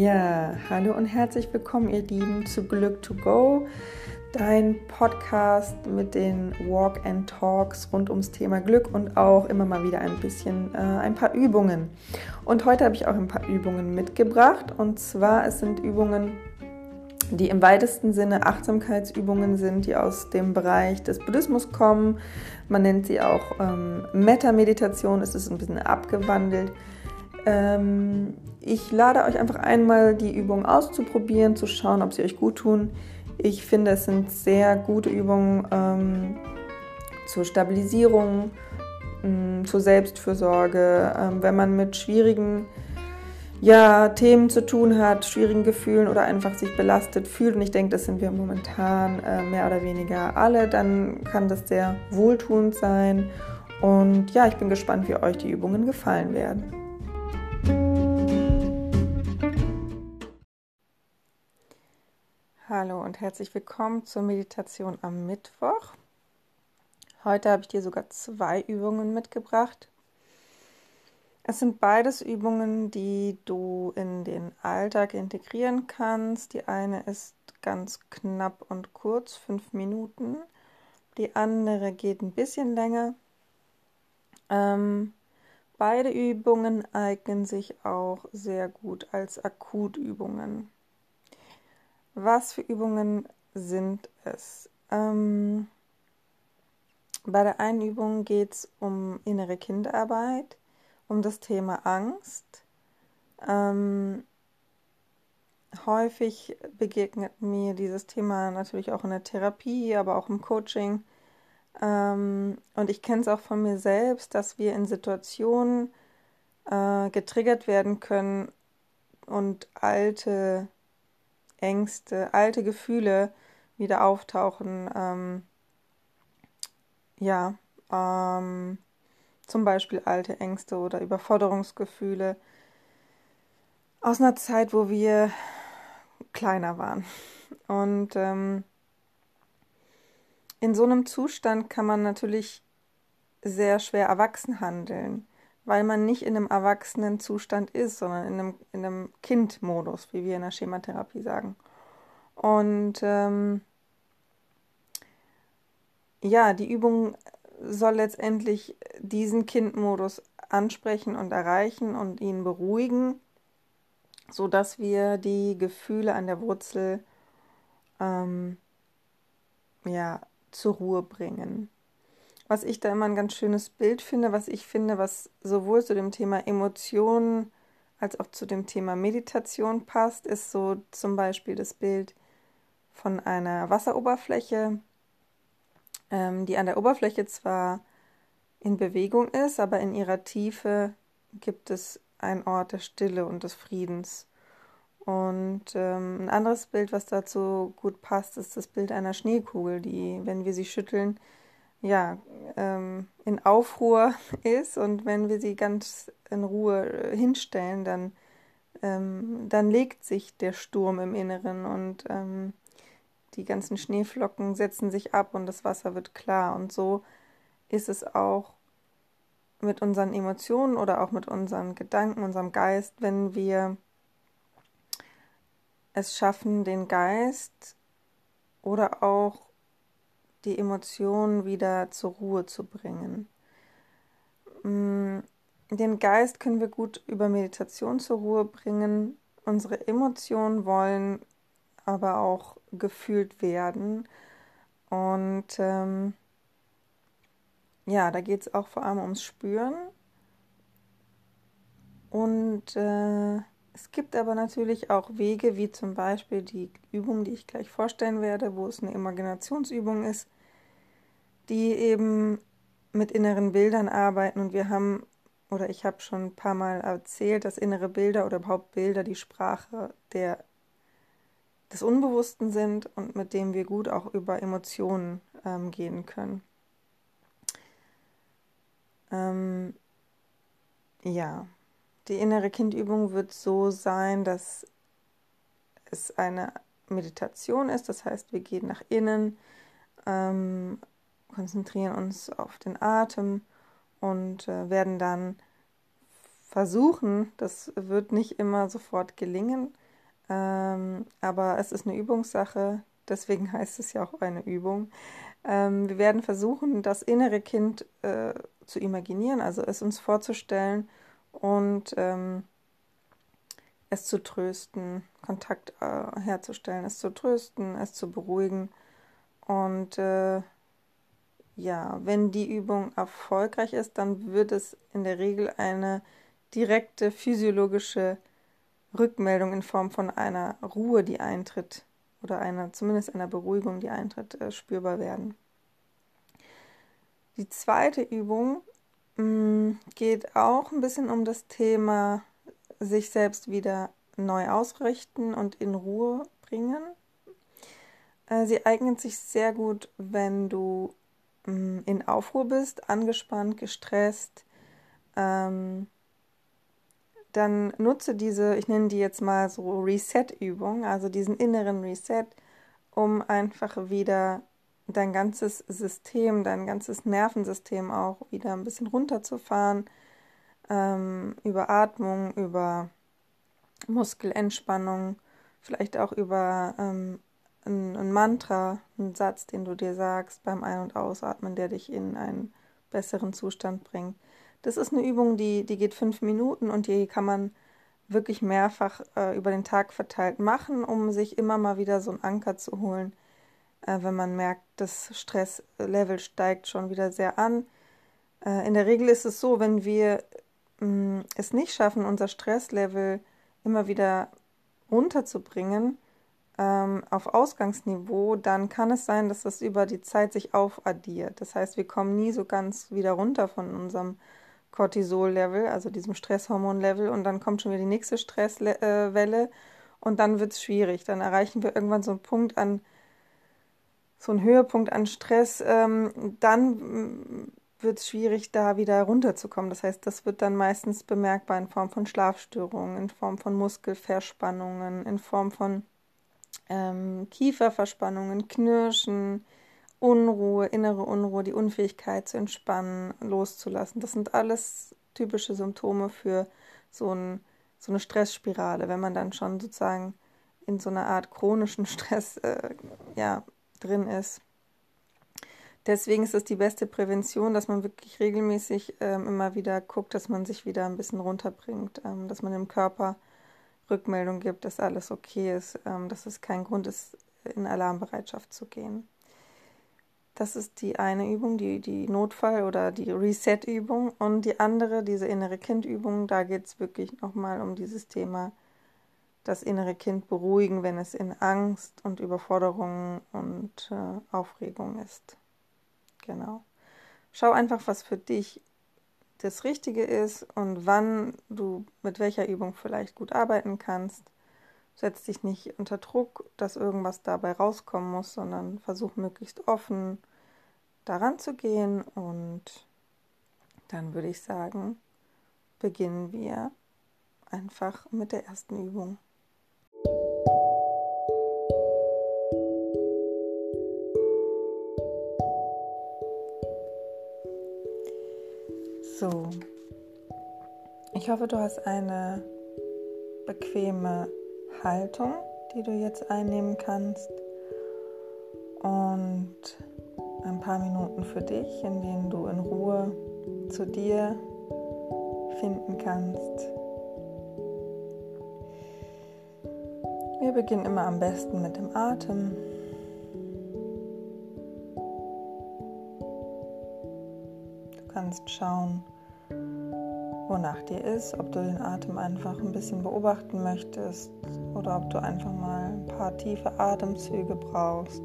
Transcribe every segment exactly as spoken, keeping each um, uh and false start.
Ja, hallo und herzlich willkommen, ihr Lieben, zu Glück to Go, dein Podcast mit den Walk and Talks rund ums Thema Glück und auch immer mal wieder ein bisschen äh, ein paar Übungen. Und heute habe ich auch ein paar Übungen mitgebracht, und zwar es sind Übungen, die im weitesten Sinne Achtsamkeitsübungen sind, die aus dem Bereich des Buddhismus kommen. Man nennt sie auch ähm, Metta-Meditation, es ist ein bisschen abgewandelt. Ähm, ich lade euch einfach einmal die Übungen auszuprobieren, zu schauen, ob sie euch gut tun. Ich finde, es sind sehr gute Übungen ähm, zur Stabilisierung, ähm, zur Selbstfürsorge, ähm, wenn man mit schwierigen ja, Themen zu tun hat, schwierigen Gefühlen oder einfach sich belastet fühlt. Und ich denke, das sind wir momentan äh, mehr oder weniger alle. Dann kann das sehr wohltuend sein. Und ja, ich bin gespannt, wie euch die Übungen gefallen werden. Hallo und herzlich willkommen zur Meditation am Mittwoch. Heute habe ich dir sogar zwei Übungen mitgebracht. Es sind beides Übungen, die du in den Alltag integrieren kannst. Die eine ist ganz knapp und kurz, fünf Minuten. Die andere geht ein bisschen länger. Ähm, beide Übungen eignen sich auch sehr gut als Akutübungen. Was für Übungen sind es? Ähm, bei der einen Übung geht es um innere Kindarbeit, um das Thema Angst. Ähm, häufig begegnet mir dieses Thema natürlich auch in der Therapie, aber auch im Coaching. Ähm, und ich kenne es auch von mir selbst, dass wir in Situationen äh, getriggert werden können und alte Ängste, alte Gefühle wieder auftauchen. Ähm, ja, ähm, zum Beispiel alte Ängste oder Überforderungsgefühle aus einer Zeit, wo wir kleiner waren. Und ähm, in so einem Zustand kann man natürlich sehr schwer erwachsen handeln, weil man nicht in einem erwachsenen Zustand ist, sondern in einem, in einem Kindmodus, wie wir in der Schematherapie sagen. Und ähm, ja, die Übung soll letztendlich diesen Kindmodus ansprechen und erreichen und ihn beruhigen, sodass wir die Gefühle an der Wurzel ähm, ja, zur Ruhe bringen. Was ich da immer ein ganz schönes Bild finde, was ich finde, was sowohl zu dem Thema Emotionen als auch zu dem Thema Meditation passt, ist so zum Beispiel das Bild von einer Wasseroberfläche, ähm, die an der Oberfläche zwar in Bewegung ist, aber in ihrer Tiefe gibt es einen Ort der Stille und des Friedens. Und ähm, ein anderes Bild, was dazu gut passt, ist das Bild einer Schneekugel, die, wenn wir sie schütteln, ja, ähm, in Aufruhr ist, und wenn wir sie ganz in Ruhe hinstellen, dann, ähm, dann legt sich der Sturm im Inneren, und ähm, die ganzen Schneeflocken setzen sich ab und das Wasser wird klar. Und so ist es auch mit unseren Emotionen oder auch mit unseren Gedanken, unserem Geist, wenn wir es schaffen, den Geist oder auch die Emotionen wieder zur Ruhe zu bringen. Den Geist können wir gut über Meditation zur Ruhe bringen. Unsere Emotionen wollen aber auch gefühlt werden. Und ähm, ja, da geht es auch vor allem ums Spüren. Und äh, es gibt aber natürlich auch Wege, wie zum Beispiel die Übung, die ich gleich vorstellen werde, wo es eine Imaginationsübung ist, die eben mit inneren Bildern arbeiten. Und wir haben, oder ich habe schon ein paar Mal erzählt, dass innere Bilder oder überhaupt Bilder die Sprache der, des Unbewussten sind und mit dem wir gut auch über Emotionen ähm, gehen können. Ähm, ja, die innere Kindübung wird so sein, dass es eine Meditation ist. Das heißt, wir gehen nach innen, ähm, konzentrieren uns auf den Atem und äh, werden dann versuchen, das wird nicht immer sofort gelingen, Ähm, aber es ist eine Übungssache, deswegen heißt es ja auch eine Übung. Ähm, wir werden versuchen, das innere Kind äh, zu imaginieren, also es uns vorzustellen und ähm, es zu trösten, Kontakt äh, herzustellen, es zu trösten, es zu beruhigen. Und äh, ja, wenn die Übung erfolgreich ist, dann wird es in der Regel eine direkte physiologische Rückmeldung in Form von einer Ruhe, die eintritt, oder einer, zumindest einer Beruhigung, die eintritt, äh, spürbar werden. Die zweite Übung mh, geht auch ein bisschen um das Thema sich selbst wieder neu ausrichten und in Ruhe bringen. Äh, sie eignet sich sehr gut, wenn du mh, in Aufruhr bist, angespannt, gestresst. Ähm, dann nutze diese, ich nenne die jetzt mal so Reset-Übung, also diesen inneren Reset, um einfach wieder dein ganzes System, dein ganzes Nervensystem auch wieder ein bisschen runterzufahren, ähm, über Atmung, über Muskelentspannung, vielleicht auch über ähm, ein, ein Mantra, einen Satz, den du dir sagst beim Ein- und Ausatmen, der dich in einen besseren Zustand bringt. Das ist eine Übung, die, die geht fünf Minuten und die kann man wirklich mehrfach äh, über den Tag verteilt machen, um sich immer mal wieder so einen Anker zu holen, äh, wenn man merkt, das Stresslevel steigt schon wieder sehr an. Äh, in der Regel ist es so, wenn wir mh, es nicht schaffen, unser Stresslevel immer wieder runterzubringen ähm, auf Ausgangsniveau, dann kann es sein, dass das über die Zeit sich aufaddiert. Das heißt, wir kommen nie so ganz wieder runter von unserem Cortisol-Level, also diesem Stresshormon-Level, und dann kommt schon wieder die nächste Stresswelle und dann wird es schwierig. Dann erreichen wir irgendwann so einen Punkt an, so einen Höhepunkt an Stress, ähm, dann wird es schwierig, da wieder runterzukommen. Das heißt, das wird dann meistens bemerkbar in Form von Schlafstörungen, in Form von Muskelverspannungen, in Form von ähm, Kieferverspannungen, Knirschen, Unruhe, innere Unruhe, die Unfähigkeit zu entspannen, loszulassen. Das sind alles typische Symptome für so, ein, so eine Stressspirale, wenn man dann schon sozusagen in so einer Art chronischen Stress äh, ja, drin ist. Deswegen ist es die beste Prävention, dass man wirklich regelmäßig ähm, immer wieder guckt, dass man sich wieder ein bisschen runterbringt, ähm, dass man dem Körper Rückmeldung gibt, dass alles okay ist, ähm, dass es kein Grund ist, in Alarmbereitschaft zu gehen. Das ist die eine Übung, die, die Notfall- oder die Reset-Übung. Und die andere, diese innere Kind-Übung, da geht es wirklich nochmal um dieses Thema, das innere Kind beruhigen, wenn es in Angst und Überforderung und äh, Aufregung ist. Genau. Schau einfach, was für dich das Richtige ist und wann du mit welcher Übung vielleicht gut arbeiten kannst. Setz dich nicht unter Druck, dass irgendwas dabei rauskommen muss, sondern versuch möglichst offen daran zu gehen. Und dann würde ich sagen, beginnen wir einfach mit der ersten Übung. So, ich hoffe, du hast eine bequeme Haltung, die du jetzt einnehmen kannst und ein paar Minuten für dich, in denen du in Ruhe zu dir finden kannst. Wir beginnen immer am besten mit dem Atem. Du kannst schauen, wonach dir ist, ob du den Atem einfach ein bisschen beobachten möchtest oder ob du einfach mal ein paar tiefe Atemzüge brauchst.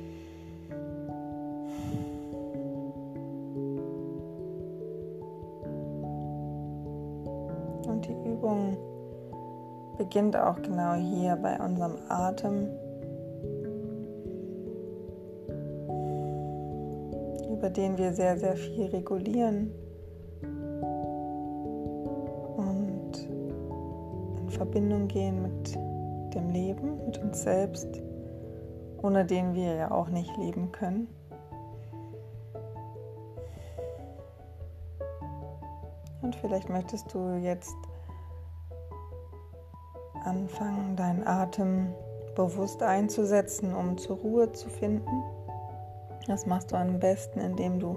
Und die Übung beginnt auch genau hier bei unserem Atem, über den wir sehr, sehr viel regulieren und in Verbindung gehen mit dem Leben, mit uns selbst, ohne den wir ja auch nicht leben können. Und vielleicht möchtest du jetzt anfangen, deinen Atem bewusst einzusetzen, um zur Ruhe zu finden. Das machst du am besten, indem du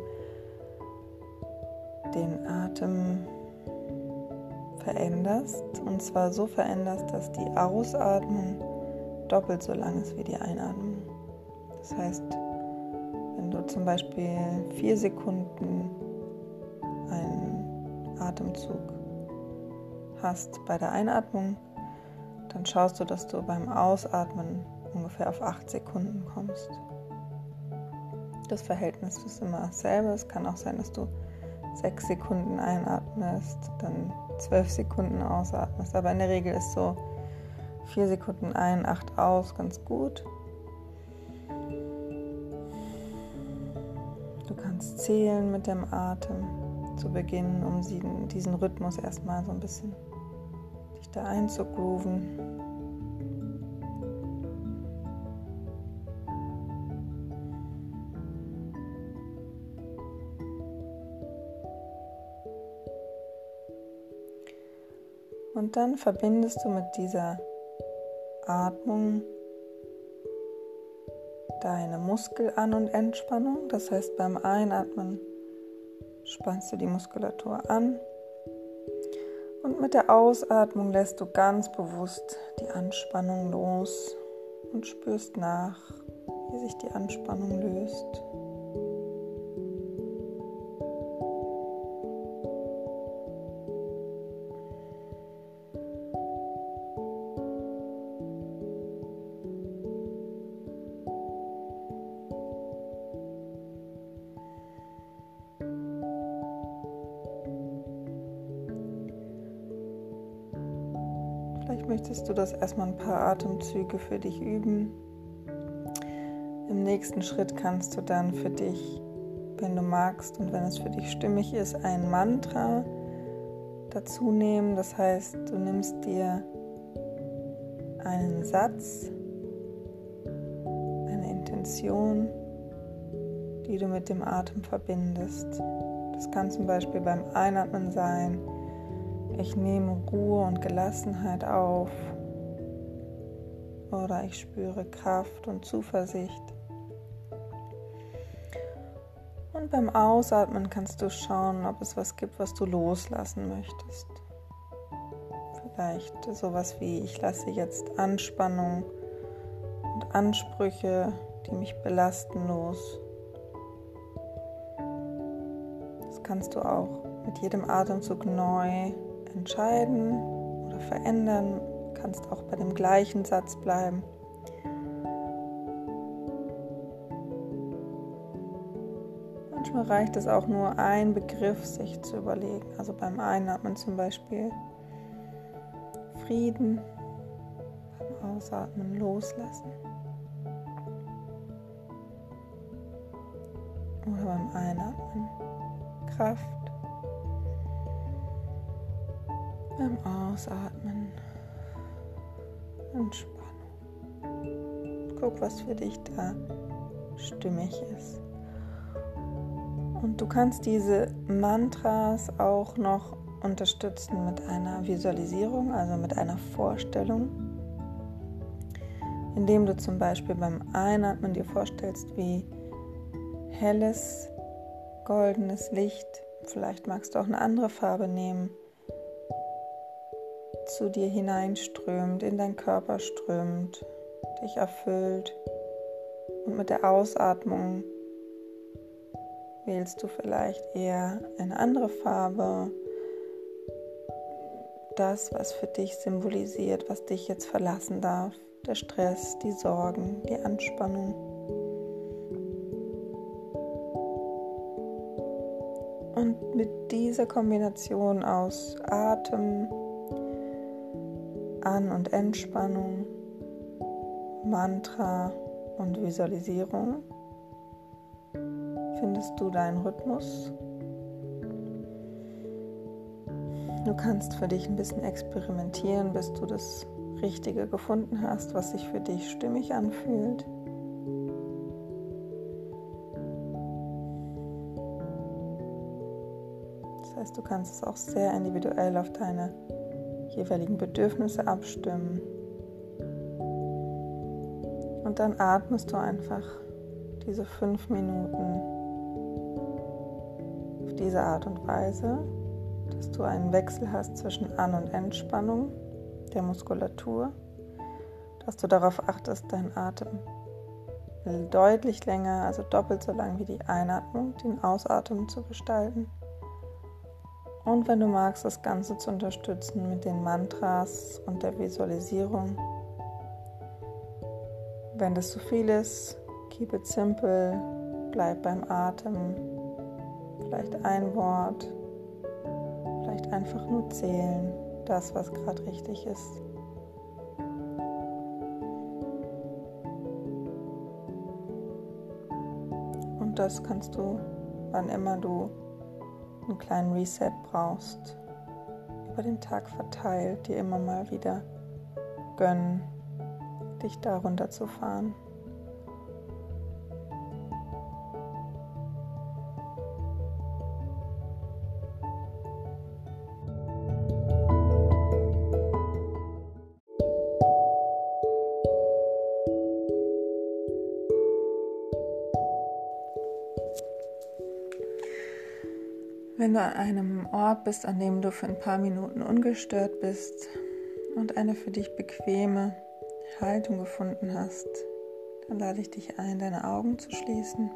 den Atem veränderst. Und zwar so veränderst, dass die Ausatmung doppelt so lang ist wie die Einatmung. Das heißt, wenn du zum Beispiel vier Sekunden einen Atemzug hast bei der Einatmung, dann schaust du, dass du beim Ausatmen ungefähr auf acht Sekunden kommst. Das Verhältnis ist immer dasselbe. Es kann auch sein, dass du sechs Sekunden einatmest, dann zwölf Sekunden ausatmest. Aber in der Regel ist so vier Sekunden ein, acht aus ganz gut. Du kannst zählen mit dem Atem zu Beginn, um diesen Rhythmus erstmal so ein bisschen dich da einzugrooven. Und dann verbindest du mit dieser Atmung deine Muskelan- und Entspannung. Das heißt, beim Einatmen spannst du die Muskulatur an und mit der Ausatmung lässt du ganz bewusst die Anspannung los und spürst nach, wie sich die Anspannung löst. Vielleicht möchtest du das erstmal ein paar Atemzüge für dich üben. Im nächsten Schritt kannst du dann für dich, wenn du magst und wenn es für dich stimmig ist, ein Mantra dazu nehmen. Das heißt, du nimmst dir einen Satz, eine Intention, die du mit dem Atem verbindest. Das kann zum Beispiel beim Einatmen sein: Ich nehme Ruhe und Gelassenheit auf, oder ich spüre Kraft und Zuversicht. Und beim Ausatmen kannst du schauen, ob es was gibt, was du loslassen möchtest. Vielleicht sowas wie: Ich lasse jetzt Anspannung und Ansprüche, die mich belasten, los. Das kannst du auch mit jedem Atemzug neu entscheiden oder verändern. Du kannst auch bei dem gleichen Satz bleiben. Manchmal reicht es auch nur, einen Begriff sich zu überlegen. Also beim Einatmen zum Beispiel Frieden, beim Ausatmen loslassen. Oder beim Einatmen Kraft, beim Ausatmen Entspannung. Guck, was für dich da stimmig ist. Und du kannst diese Mantras auch noch unterstützen mit einer Visualisierung, also mit einer Vorstellung, indem du zum Beispiel beim Einatmen dir vorstellst, wie helles, goldenes Licht, vielleicht magst du auch eine andere Farbe nehmen, zu dir hineinströmt, in deinen Körper strömt, dich erfüllt. Und mit der Ausatmung wählst du vielleicht eher eine andere Farbe, das, was für dich symbolisiert, was dich jetzt verlassen darf, der Stress, die Sorgen, die Anspannung. Und mit dieser Kombination aus Atem, An- und Entspannung, Mantra und Visualisierung findest du deinen Rhythmus. Du kannst für dich ein bisschen experimentieren, bis du das Richtige gefunden hast, was sich für dich stimmig anfühlt. Das heißt, du kannst es auch sehr individuell auf deine jeweiligen Bedürfnisse abstimmen. Und dann atmest du einfach diese fünf Minuten auf diese Art und Weise, dass du einen Wechsel hast zwischen An- und Entspannung der Muskulatur, dass du darauf achtest, deinen Atem deutlich länger, also doppelt so lang wie die Einatmung, den Ausatmen zu gestalten. Und wenn du magst, das Ganze zu unterstützen mit den Mantras und der Visualisierung. Wenn das zu viel ist, keep it simple, bleib beim Atem, vielleicht ein Wort, vielleicht einfach nur zählen, das, was gerade richtig ist. Und das kannst du, wann immer du einen kleinen Reset brauchst, über den Tag verteilt, dir immer mal wieder gönnen, dich da runterzufahren. Wenn du an einem Ort bist, an dem du für ein paar Minuten ungestört bist und eine für dich bequeme Haltung gefunden hast, dann lade ich dich ein, deine Augen zu schließen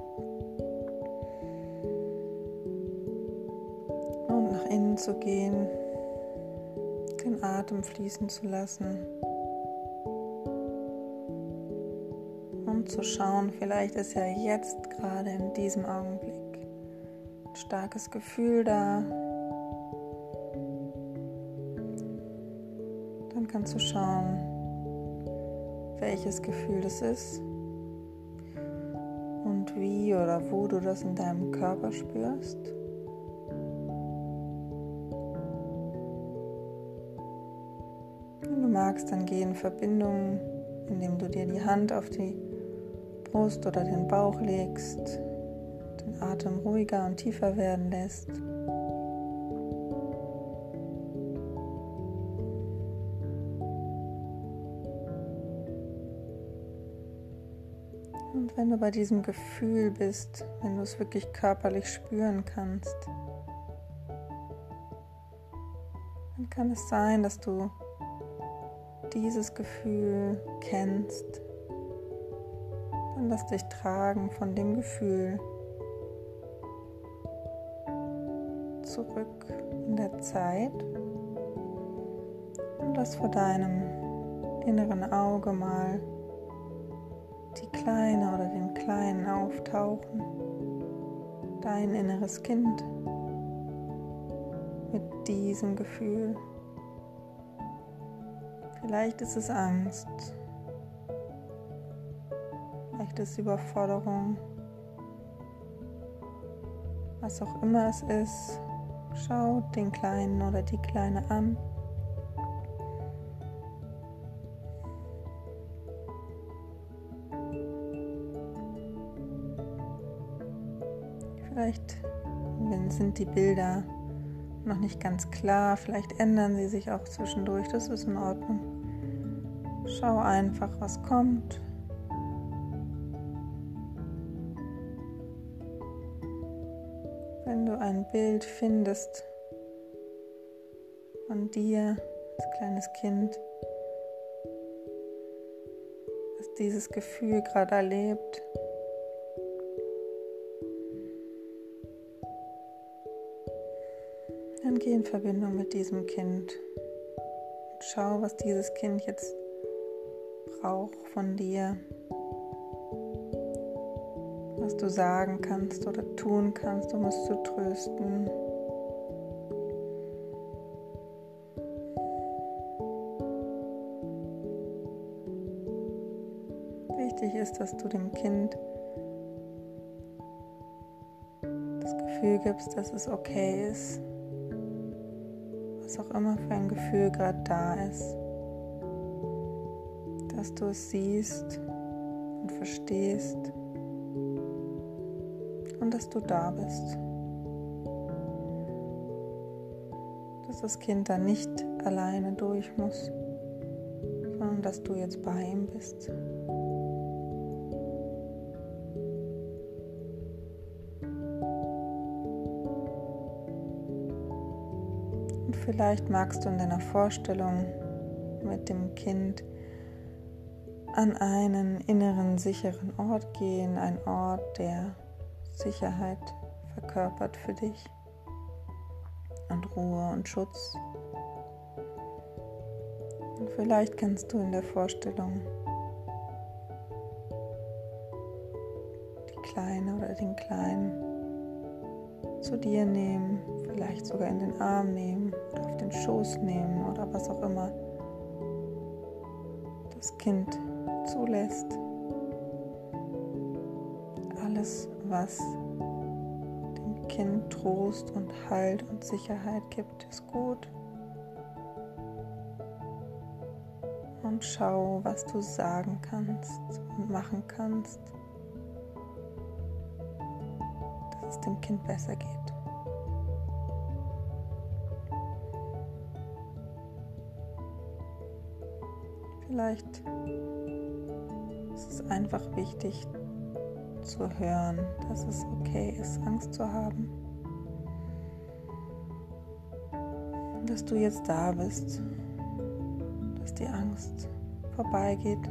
und nach innen zu gehen, den Atem fließen zu lassen und zu schauen, vielleicht ist ja jetzt gerade in diesem Augenblick ein starkes Gefühl da. Dann kannst du schauen, welches Gefühl das ist und wie oder wo du das in deinem Körper spürst. Wenn du magst, dann geh in Verbindung, indem du dir die Hand auf die Brust oder den Bauch legst, den Atem ruhiger und tiefer werden lässt. Und wenn du bei diesem Gefühl bist, wenn du es wirklich körperlich spüren kannst, dann kann es sein, dass du dieses Gefühl kennst. Dann lass dich tragen von dem Gefühl zurück in der Zeit und lass vor deinem inneren Auge mal die Kleine oder den Kleinen auftauchen, dein inneres Kind mit diesem Gefühl. Vielleicht ist es Angst, vielleicht ist es Überforderung, was auch immer es ist, schau den Kleinen oder die Kleine an. Vielleicht sind die Bilder noch nicht ganz klar, vielleicht ändern sie sich auch zwischendurch, das ist in Ordnung. Schau einfach, was kommt. Wenn du ein Bild findest von dir als kleines Kind, das dieses Gefühl gerade erlebt, dann geh in Verbindung mit diesem Kind und schau, was dieses Kind jetzt braucht von dir, was du sagen kannst oder tun kannst, um es zu trösten. Wichtig ist, dass du dem Kind das Gefühl gibst, dass es okay ist, was auch immer für ein Gefühl gerade da ist, dass du es siehst und verstehst und dass du da bist. Dass das Kind dann nicht alleine durch muss, sondern dass du jetzt bei ihm bist. Und vielleicht magst du in deiner Vorstellung mit dem Kind an einen inneren, sicheren Ort gehen, ein Ort, der Sicherheit verkörpert für dich und Ruhe und Schutz. Und vielleicht kannst du in der Vorstellung die Kleine oder den Kleinen zu dir nehmen, vielleicht sogar in den Arm nehmen oder auf den Schoß nehmen oder was auch immer das Kind zulässt. Alles, was dem Kind Trost und Halt und Sicherheit gibt, ist gut. Und schau, was du sagen kannst und machen kannst, dass es dem Kind besser geht. Vielleicht ist es einfach wichtig zu hören, dass es okay ist, Angst zu haben. Dass du jetzt da bist, dass die Angst vorbeigeht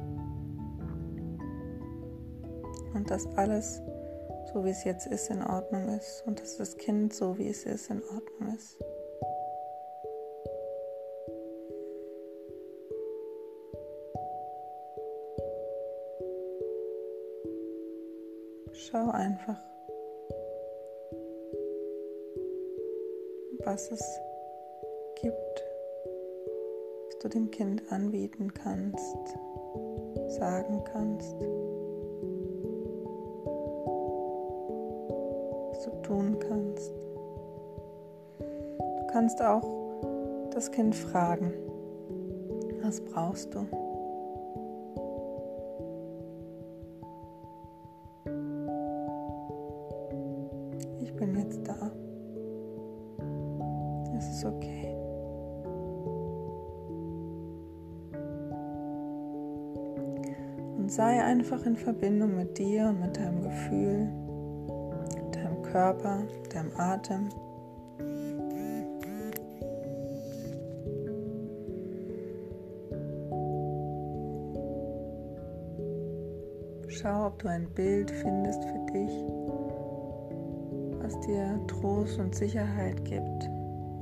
und dass alles, so wie es jetzt ist, in Ordnung ist und dass das Kind, so wie es ist, in Ordnung ist. Schau einfach, was es gibt, was du dem Kind anbieten kannst, sagen kannst, was du tun kannst. Du kannst auch das Kind fragen, was brauchst du? Ich bin jetzt da. Es ist okay. Und sei einfach in Verbindung mit dir und mit deinem Gefühl, mit deinem Körper, mit deinem Atem. Schau, ob du ein Bild findest für dich, was dir Trost und Sicherheit gibt.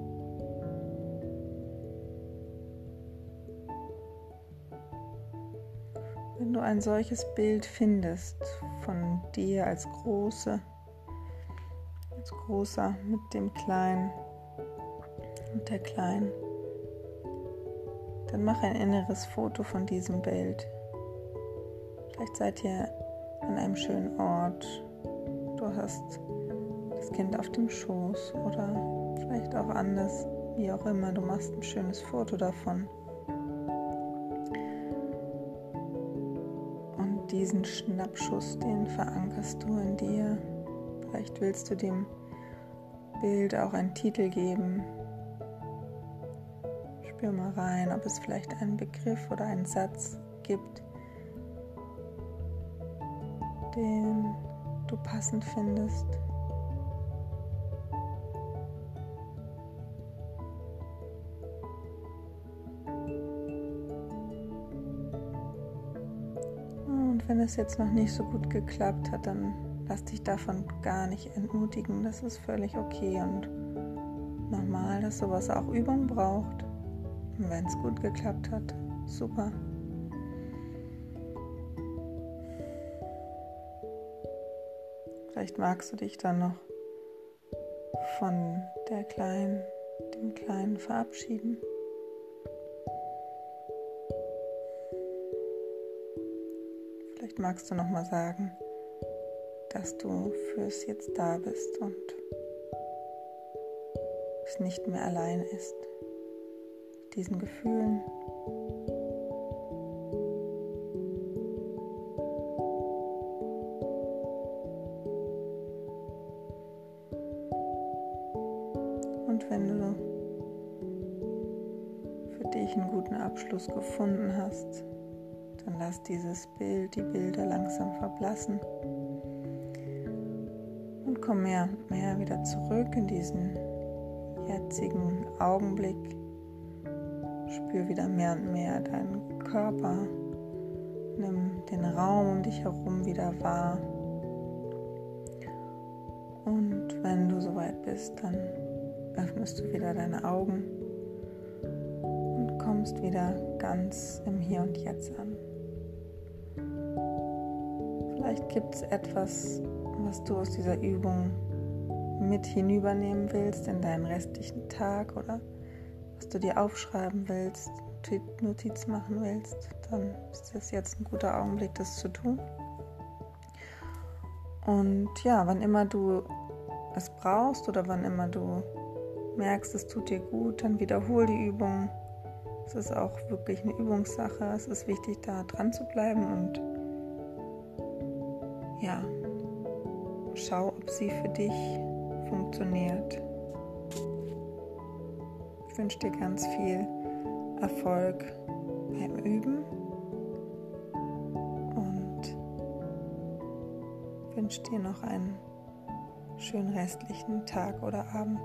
Wenn du ein solches Bild findest von dir als Große, als Großer mit dem Kleinen und der Kleinen, dann mach ein inneres Foto von diesem Bild. Vielleicht seid ihr an einem schönen Ort. Du hast das Kind auf dem Schoß oder vielleicht auch anders, wie auch immer. Du machst ein schönes Foto davon. Und diesen Schnappschuss, den verankerst du in dir. Vielleicht willst du dem Bild auch einen Titel geben. Spür mal rein, ob es vielleicht einen Begriff oder einen Satz gibt, den du passend findest. Und wenn es jetzt noch nicht so gut geklappt hat, dann lass dich davon gar nicht entmutigen. Das ist völlig okay und normal, dass sowas auch Übung braucht. Und wenn es gut geklappt hat, super. Vielleicht magst du dich dann noch von der Kleinen, dem Kleinen verabschieden. Vielleicht magst du noch mal sagen, dass du fürs Jetzt da bist und es nicht mehr allein ist. Mit diesen Gefühlen. Und wenn du dich einen guten Abschluss gefunden hast, dann lass dieses Bild, die Bilder langsam verblassen und komm mehr und mehr wieder zurück in diesen jetzigen Augenblick. Spür wieder mehr und mehr deinen Körper. Nimm den Raum um dich herum wieder wahr. Und wenn du soweit bist, dann öffnest du wieder deine Augen und kommst wieder ganz im Hier und Jetzt an. Vielleicht gibt es etwas, was du aus dieser Übung mit hinübernehmen willst in deinen restlichen Tag oder was du dir aufschreiben willst, Notiz machen willst, dann ist das jetzt ein guter Augenblick, das zu tun. Und ja, wann immer du es brauchst oder wann immer du merkst, es tut dir gut, dann wiederhol die Übung. Es ist auch wirklich eine Übungssache. Es ist wichtig, da dran zu bleiben und ja, schau, ob sie für dich funktioniert. Ich wünsche dir ganz viel Erfolg beim Üben und wünsche dir noch einen schönen restlichen Tag oder Abend.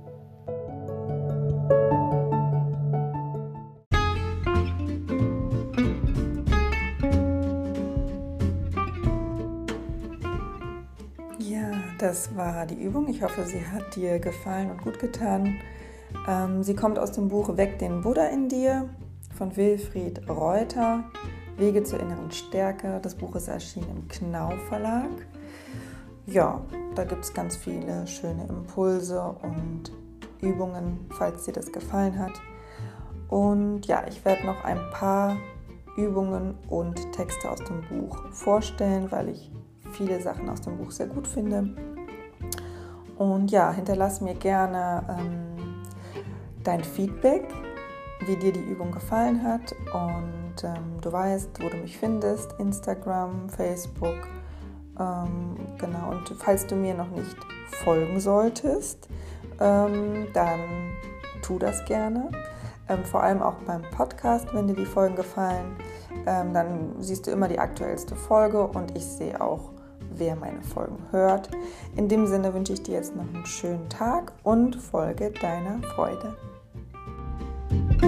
Ja, das war die Übung. Ich hoffe, sie hat dir gefallen und gut getan. Ähm, sie kommt aus dem Buch Weck den Buddha in dir von Wilfried Reuter, Wege zur inneren Stärke. Das Buch ist erschienen im Knauf Verlag. Ja, da gibt es ganz viele schöne Impulse und Übungen, falls dir das gefallen hat. Und ja, ich werde noch ein paar Übungen und Texte aus dem Buch vorstellen, weil ich viele Sachen aus dem Buch sehr gut finde. Und ja, hinterlass mir gerne ähm, dein Feedback, wie dir die Übung gefallen hat. Und ähm, du weißt, wo du mich findest, Instagram, Facebook. Ähm, genau, und falls du mir noch nicht folgen solltest, ähm, dann tu das gerne. Ähm, vor allem auch beim Podcast, wenn dir die Folgen gefallen, ähm, dann siehst du immer die aktuellste Folge und ich sehe auch, wer meine Folgen hört. In dem Sinne wünsche ich dir jetzt noch einen schönen Tag und folge deiner Freude.